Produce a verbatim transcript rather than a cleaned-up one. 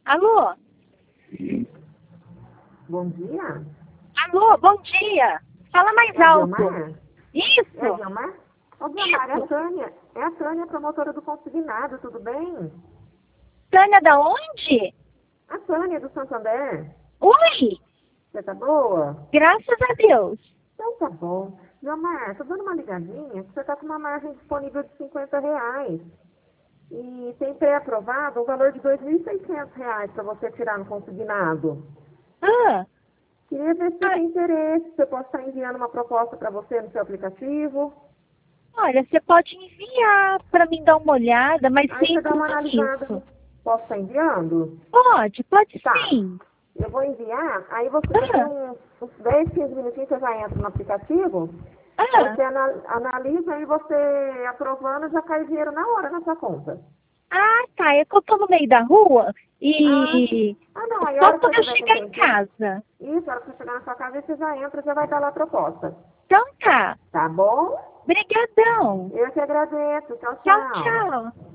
Alô? Bom dia. Alô, bom dia. Fala mais É a alto. Guilmar? Isso. É a Guilmar? Ô, Guilmar, é a Tânia. É a Tânia, promotora do consignado, tudo bem? Tânia da onde? A Tânia do Santander. Oi, Você tá boa? graças a Deus. Então tá bom. Guilmar, tô dando uma ligadinha, que você tá com uma margem disponível de cinquenta reais. E tem pré-aprovado o valor de dois mil e seiscentos reais para você tirar no consignado. Ah, Queria ver se você ah, tem interesse, se eu posso estar enviando uma proposta para você no seu aplicativo. olha, você pode enviar para mim dar uma olhada, mas Aí sem você dá uma analisada. compromisso. Posso estar enviando? Pode, pode Tá. sim. Eu vou enviar, aí você, daqui Ah, uns, uns dez, quinze minutinhos você já entra no aplicativo, ah, você ana- analisa e você aprovando já cai dinheiro na hora na sua conta. ah, tá. É que eu tô no meio da rua Ah, e ah não, aí a só hora que você quando eu tiver com um chegar em tempinho, casa. isso, a hora que você chegar na sua casa, aí você já entra, já vai dar lá a proposta. Então tá. Tá bom? Brigadão. Eu que agradeço. Tchau, Tchau, tchau. tchau.